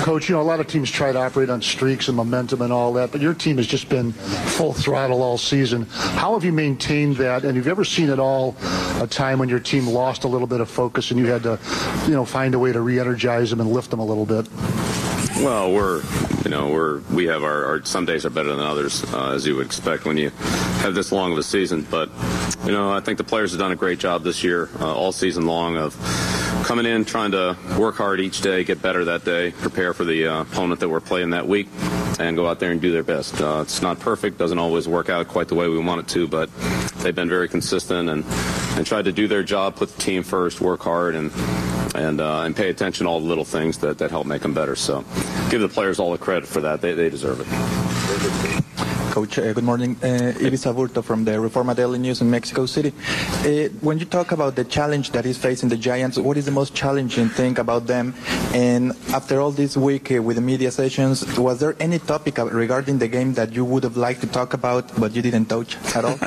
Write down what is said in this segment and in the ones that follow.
Coach, a lot of teams try to operate on streaks and momentum and all that, but your team has just been full throttle all season. How have you maintained that? And have you ever seen at all a time when your team lost a little bit of focus and you had to, find a way to re-energize them and lift them a little bit? Well, we have our some days are better than others, as you would expect when you have this long of a season. But, I think the players have done a great job this year, all season long, of coming in, trying to work hard each day, get better that day, prepare for the opponent that we're playing that week, and go out there and do their best. It's not perfect, doesn't always work out quite the way we want it to, but they've been very consistent and tried to do their job, put the team first, work hard, and pay attention to all the little things that help make them better. So give the players all the credit for that. They deserve it. Coach, good morning. Iris Aburto from the Reforma Daily News in Mexico City. When you talk about the challenge that is facing the Giants, what is the most challenging thing about them? And after all this week with the media sessions, was there any topic regarding the game that you would have liked to talk about, but you didn't touch at all?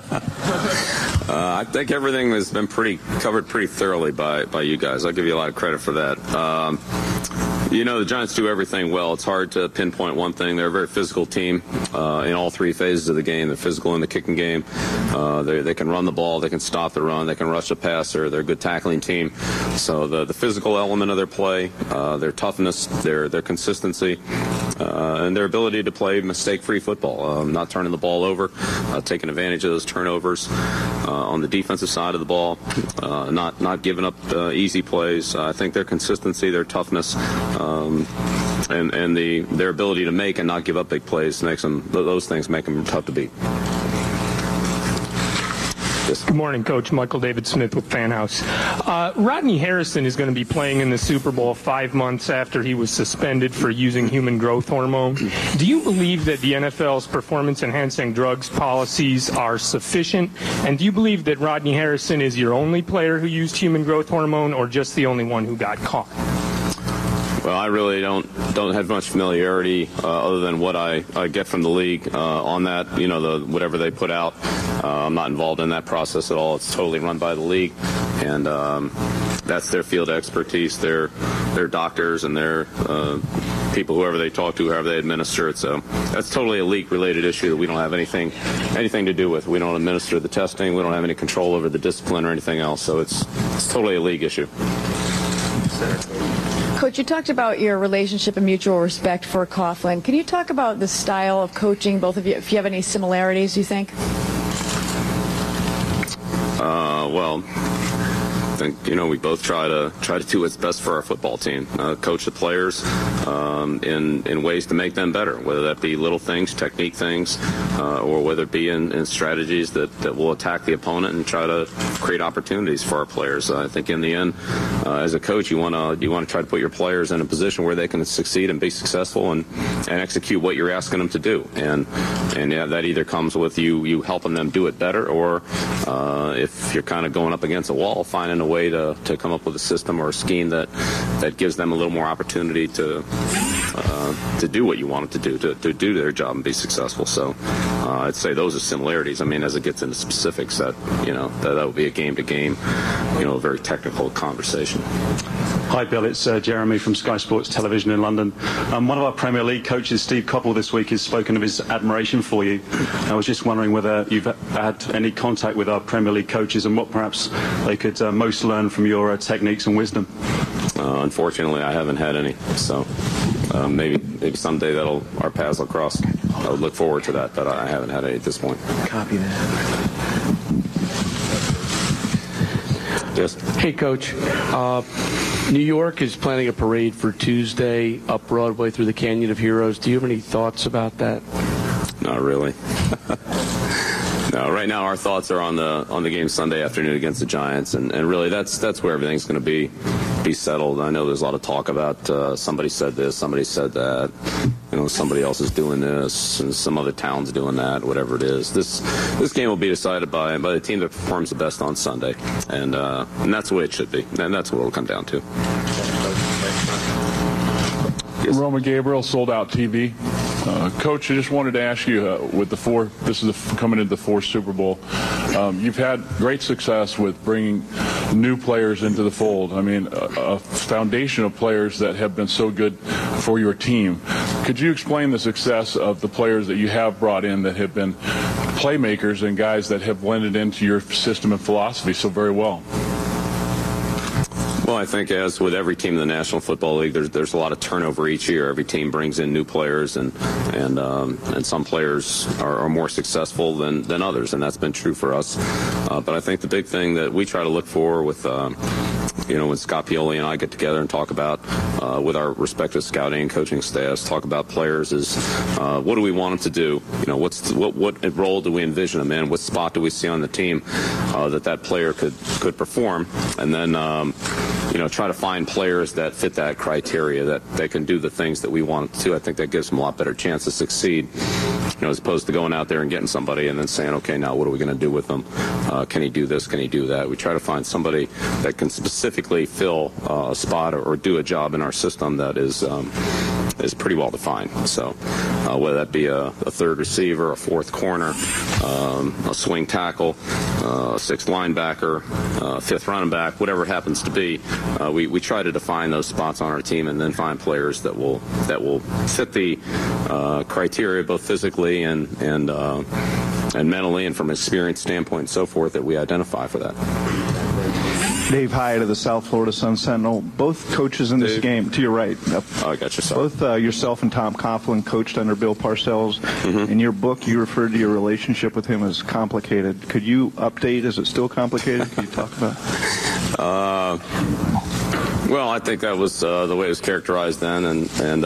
I think everything has been covered pretty thoroughly by you guys. I'll give you a lot of credit for that. The Giants do everything well. It's hard to pinpoint one thing. They're a very physical team in all three phases of the game. They're physical in the kicking game. They can run the ball. They can stop the run. They can rush the passer. They're a good tackling team. So the physical element of their play, their toughness, their consistency, and their ability to play mistake-free football, not turning the ball over, taking advantage of those turnovers on the defensive side of the ball, not giving up easy plays. I think their consistency, their toughness, and their ability to make and not give up big plays those things make them tough to beat. Good morning, Coach. Michael David Smith with Fan House. Rodney Harrison is going to be playing in the Super Bowl 5 months after he was suspended for using human growth hormone. Do you believe that the NFL's performance-enhancing drugs policies are sufficient? And do you believe that Rodney Harrison is your only player who used human growth hormone, or just the only one who got caught? Well, I really don't have much familiarity other than what I get from the league on that. Whatever they put out. I'm not involved in that process at all. It's totally run by the league, and that's their field of expertise. Their doctors and their people, whoever they talk to, however they administer it. So that's totally a league-related issue that we don't have anything to do with. We don't administer the testing. We don't have any control over the discipline or anything else. So it's totally a league issue. Coach, you talked about your relationship and mutual respect for Coughlin. Can you talk about the style of coaching, both of you, if you have any similarities, you think? Well, I think we both try to do what's best for our football team, coach the players in ways to make them better, whether that be little things, technique things, or whether it be in strategies that will attack the opponent and try to create opportunities for our players. I think in the end, as a coach, you want to try to put your players in a position where they can succeed and be successful and execute what you're asking them to do. And yeah, that either comes with you helping them do it better, or if you're kind of going up against a wall, finding a way to come up with a system or a scheme that gives them a little more opportunity to do what you want them to do, to do their job and be successful. So I'd say those are similarities. I mean, as it gets into specifics, that would be a game-to-game, a very technical conversation. Hi, Bill. It's Jeremy from Sky Sports Television in London. One of our Premier League coaches, Steve Coppell, this week has spoken of his admiration for you. I was just wondering whether you've had any contact with our Premier League coaches and what perhaps they could most learn from your techniques and wisdom. Unfortunately, I haven't had any. So maybe someday our paths will cross. I would look forward to that, but I haven't had any at this point. Copy that. Yes. Hey, Coach. New York is planning a parade for Tuesday up Broadway through the Canyon of Heroes. Do you have any thoughts about that? Not really. No, right now our thoughts are on the game Sunday afternoon against the Giants, and really that's where everything's going to be settled. I know there's a lot of talk about somebody said this, somebody said that, somebody else is doing this, and some other town's doing that, whatever it is. This game will be decided by the team that performs the best on Sunday, and that's the way it should be, and that's what it'll come down to. Yes. Roman Gabriel, Sold Out TV. Coach, I just wanted to ask you, coming into the fourth Super Bowl, you've had great success with bringing new players into the fold. I mean, a foundation of players that have been so good for your team. Could you explain the success of the players that you have brought in that have been playmakers and guys that have blended into your system and philosophy so very well? Well, I think as with every team in the National Football League, there's a lot of turnover each year. Every team brings in new players, and some players are more successul than others, and that's been true for us. But I think the big thing that we try to look for with when Scott Pioli and I get together and talk about with our respective scouting and coaching staffs, talk about players is what do we want them to do? What role do we envision them in? What spot do we see on the team that player could perform? And then try to find players that fit that criteria, that they can do the things that we want to. I think that gives them a lot better chance to succeed, as opposed to going out there and getting somebody and then saying, okay, now what are we going to do with them? Can he do this? Can he do that? We try to find somebody that can specifically fill a spot or do a job in our system that is pretty well defined. So whether that be a third receiver, a fourth corner, a swing tackle, a sixth linebacker, fifth running back, whatever it happens to be, we try to define those spots on our team and then find players that will fit the criteria both physically and mentally and from an experience standpoint and so forth that we identify for that. Dave Hyatt of the South Florida Sun Sentinel. Both coaches in this game, to your right. Oh, I got you. Both yourself and Tom Coughlin coached under Bill Parcells. Mm-hmm. In your book, you referred to your relationship with him as complicated. Could you update? Is it still complicated? Could you talk about it? Well, I think that was the way it was characterized then, and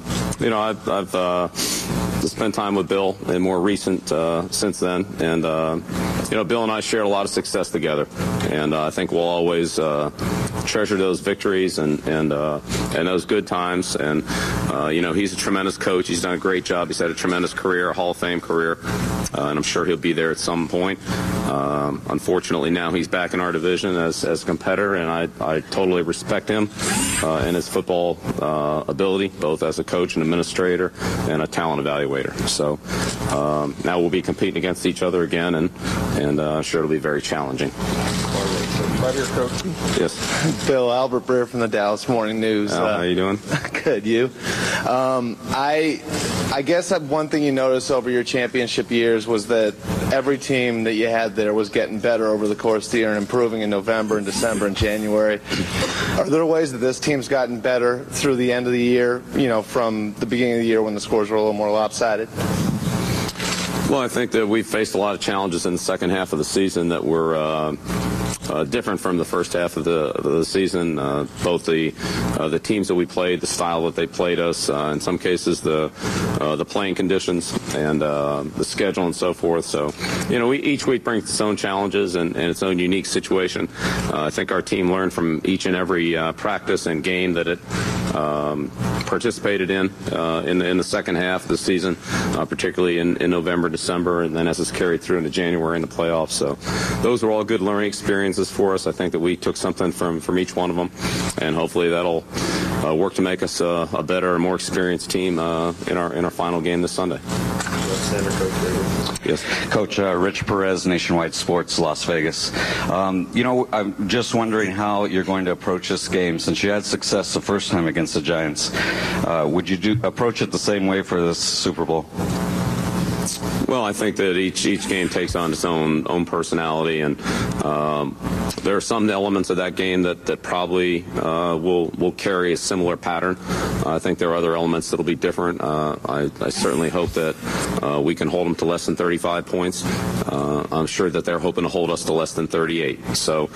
I've spent time with Bill and more recent since then, and Bill and I shared a lot of success together, and I think we'll always treasure those victories and those good times. And he's a tremendous coach. He's done a great job. He's had a tremendous career, a Hall of Fame career, and I'm sure he'll be there at some point. Unfortunately, now he's back in our division as a competitor, and I totally respect him and his football ability, both as a coach and administrator and a talent evaluator. So now we'll be competing against each other again, and sure it'll be very challenging. Yes. Bill, Albert Breer from the Dallas Morning News. How you doing? Good, you? I guess one thing you noticed over your championship years was that every team that you had there was getting better over the course of the year and improving in November and December and January. Are there ways that this team's gotten better through the end of the year, from the beginning of the year when the scores were a little more lopsided? Well, I think that we've faced a lot of challenges in the second half of the season that were different from the first half of the season. Both the teams that we played, the style that they played us, in some cases the playing conditions and the schedule and so forth. So, each week brings its own challenges and its own unique situation. I think our team learned from each and every practice and game that it participated in the second half of the season, particularly in November, December, and then as it's carried through into January in the playoffs. So those were all good learning experiences for us. I think that we took something from each one of them, and hopefully that'll work to make us a better and more experienced team in our final game this Sunday. Yes. Coach Rich Perez, Nationwide Sports, Las Vegas. I'm just wondering how you're going to approach this game. Since you had success the first time against the Giants, would you approach it the same way for this Super Bowl? Well, I think that each game takes on its own personality, and there are some elements of that game that probably will carry a similar pattern. I think there are other elements that will be different. I certainly hope that we can hold them to less than 35 points. I'm sure that they're hoping to hold us to less than 38. So,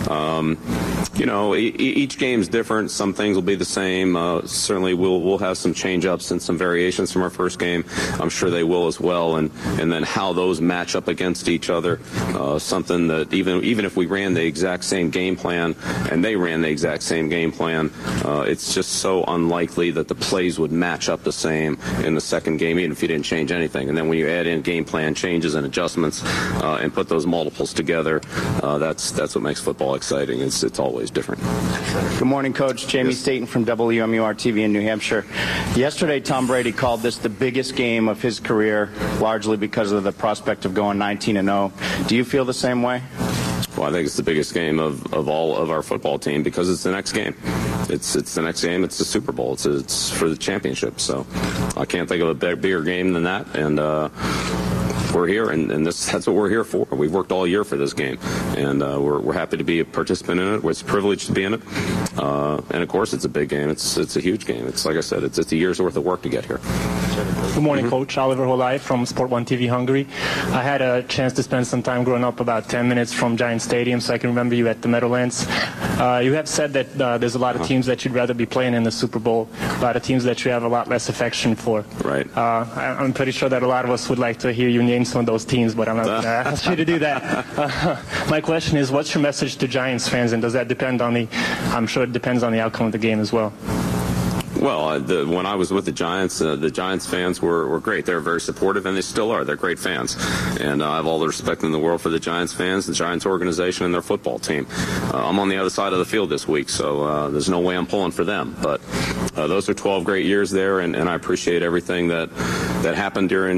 each game's different. Some things will be the same. Certainly, we'll have some change-ups and some variations from our first game. I'm sure they will as well. And then how those match up against each other, something that even if we ran the exact same game plan and they ran the exact same game plan, it's just so unlikely that the plays would match up the same in the second game, even if you didn't change anything. And then when you add in game plan changes and adjustments and put those multiples together, that's what makes football exciting. It's always different. Good morning, Coach. Jamie Staten from WMUR-TV in New Hampshire. Yesterday, Tom Brady called this the biggest game of his career, largely because of the prospect of going 19-0. Do you feel the same way? Well, I think it's the biggest game of all of our football team because it's the next game. It's the next game. It's the Super Bowl. It's for the championship. So I can't think of a bigger game than that. And we're here, and that's what we're here for. We've worked all year for this game, and we're happy to be a participant in it. It's a privilege to be in it. And, of course, it's a big game. It's a huge game. It's like I said, it's a year's worth of work to get here. Good morning, Coach. Oliver Holai from Sport 1 TV Hungary. I had a chance to spend some time growing up about 10 minutes from Giant Stadium, so I can remember you at the Meadowlands. You have said that there's a lot of teams that you'd rather be playing in the Super Bowl, a lot of teams that you have a lot less affection for. Right. I'm pretty sure that a lot of us would like to hear you name some of those teams, but I'm not going to ask you to do that. My question is, what's your message to Giants fans, and does that depend on I'm sure it depends on the outcome of the game as well. Well, when I was with the Giants fans were great. They're very supportive, and they still are. They're great fans. And I have all the respect in the world for the Giants fans, the Giants organization, and their football team. I'm on the other side of the field this week, so there's no way I'm pulling for them. But those are 12 great years there, and I appreciate everything that happened during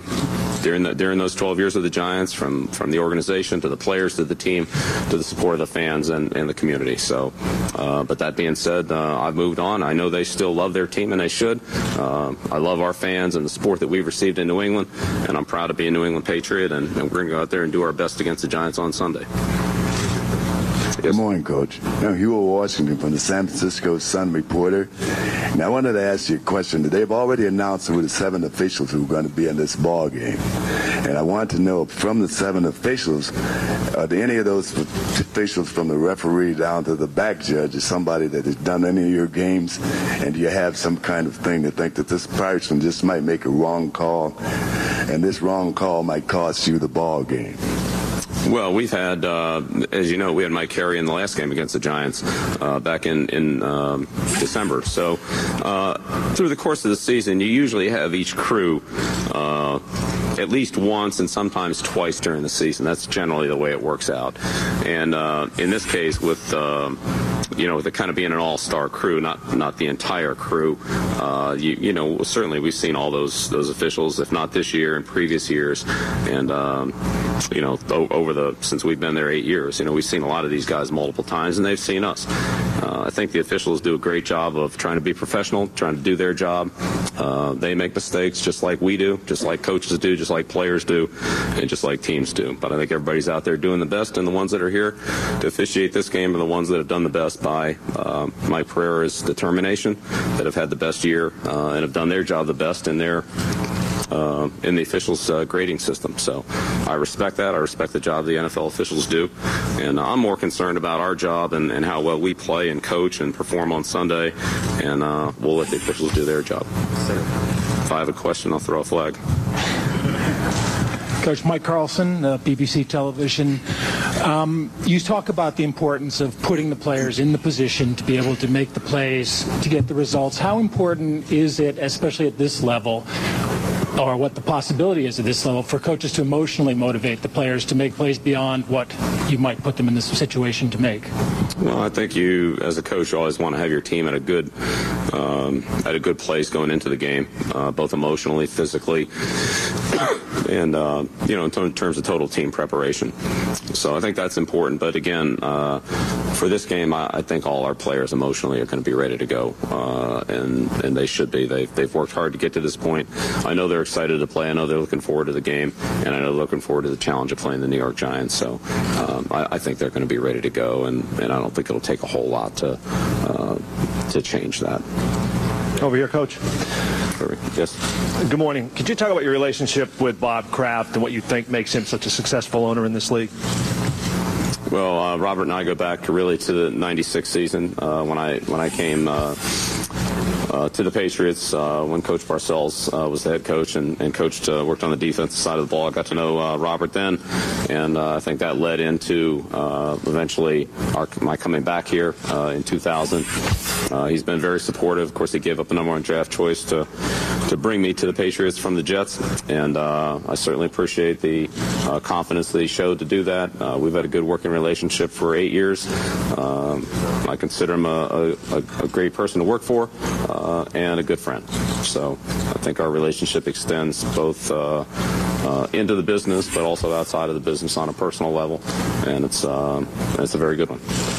those 12 years of the Giants, from the organization to the players to the team to the support of the fans and the community. So, but that being said, I've moved on. I know they still love their team, and they should. I love our fans and the support that we've received in New England, and I'm proud to be a New England Patriot, and we're going to go out there and do our best against the Giants on Sunday. Good morning, Coach. I'm Hugh Washington from the San Francisco Sun-Reporter. Now, I wanted to ask you a question. They've already announced who the 7 officials who are going to be in this ball game. And I wanted to know, from the 7 officials, are there any of those officials from the referee down to the back judge, or somebody that has done any of your games? And do you have some kind of thing to think that this person just might make a wrong call, and this wrong call might cost you the ball game? Well, we've had, as you know, we had Mike Carey in the last game against the Giants back in December. So through the course of the season, you usually have each crew at least once and sometimes twice during the season. That's generally the way it works out. And in this case, with with it kind of being an all-star crew, not the entire crew, certainly we've seen all those officials, if not this year, in previous years, and since we've been there 8 years, we've seen a lot of these guys multiple times, and they've seen us. I think the officials do a great job of trying to be professional, trying to do their job. They make mistakes just like we do, just like coaches do, just like players do, and just like teams do. But I think everybody's out there doing the best, and the ones that are here to officiate this game are the ones that have done the best by my prayer is determination, that have had the best year and have done their job the best in the officials' grading system. So I respect that. I respect the job the NFL officials do. And I'm more concerned about our job and how well we play and coach and perform on Sunday. And we'll let the officials do their job. If I have a question, I'll throw a flag. Coach Mike Carlson, BBC Television. You talk about the importance of putting the players in the position to be able to make the plays, to get the results. How important is it, especially at this level, or what the possibility is at this level, for coaches to emotionally motivate the players to make plays beyond what you might put them in this situation to make? Well, I think you, as a coach, always want to have your team at a good place going into the game, both emotionally, physically, and in terms of total team preparation. So I think that's important. But again, for this game, I think all our players emotionally are going to be ready to go, and they should be. They've worked hard to get to this point. I know they're excited to play. I know they're looking forward to the game, and I know they're looking forward to the challenge of playing the New York Giants. So I think they're going to be ready to go, and I don't think it'll take a whole lot to change that. Over here, Coach. Yes. Good morning. Could you talk about your relationship with Bob Kraft and what you think makes him such a successful owner in this league? Well, Robert and I go back really to the '96 season when I came to the Patriots when Coach Parcells was the head coach and coached, worked on the defensive side of the ball. I got to know Robert then, and I think that led into eventually my coming back here in 2000. He's been very supportive. Of course, he gave up the #1 draft choice to bring me to the Patriots from the Jets, and I certainly appreciate the confidence that he showed to do that. We've had a good working relationship for 8 years. I consider him a great person to work for and a good friend. So I think our relationship extends both into the business, but also outside of the business on a personal level, and it's a very good one.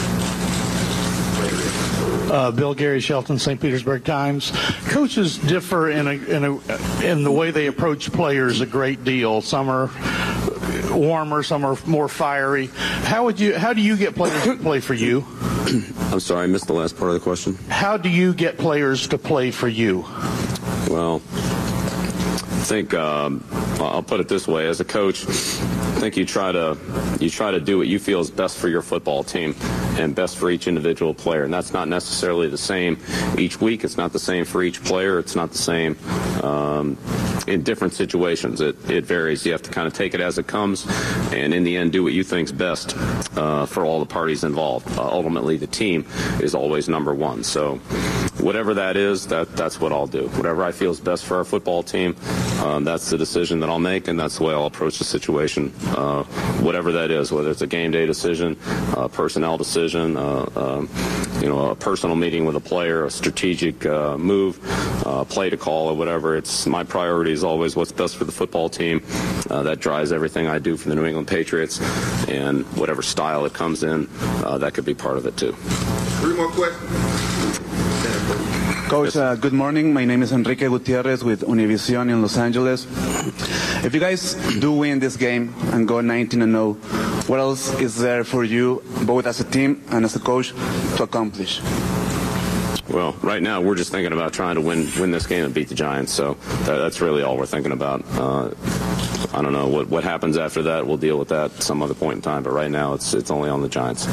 Bill Gary Shelton, St. Petersburg Times. Coaches differ in the way they approach players a great deal. Some are warmer, some are more fiery. How do you get players to play for you? I'm sorry, I missed the last part of the question. How do you get players to play for you? Well, I think I'll put it this way: as a coach, I think you try to do what you feel is best for your football team and best for each individual player. And that's not necessarily the same each week. It's not the same for each player. It's not the same in different situations. It varies. You have to kind of take it as it comes, and in the end, do what you think's best for all the parties involved. Ultimately, the team is always number one. So whatever that is, that's what I'll do. Whatever I feel is best for our football team, that's the decision that I'll make, and that's the way I'll approach the situation. Whatever that is, whether it's a game day decision, a personnel decision, a personal meeting with a player, a strategic move, play to call, or whatever. It's my priority is always what's best for the football team. That drives everything I do for the New England Patriots, and whatever style it comes in, that could be part of it too. 3 more questions. Coach, good morning. My name is Enrique Gutierrez with Univision in Los Angeles. If you guys do win this game and go 19-0, what else is there for you, both as a team and as a coach, to accomplish? Well, right now we're just thinking about trying to win this game and beat the Giants. So that's really all we're thinking about. I don't know what happens after that. We'll deal with that at some other point in time. But right now it's only on the Giants.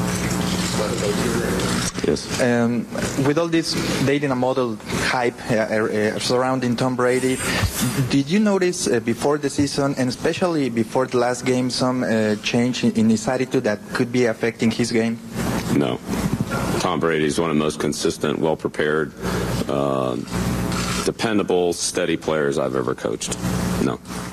Yes. With all this data model hype surrounding Tom Brady, did you notice before the season, and especially before the last game, some change in his attitude that could be affecting his game? No. Tom Brady is one of the most consistent, well-prepared, dependable, steady players I've ever coached. No.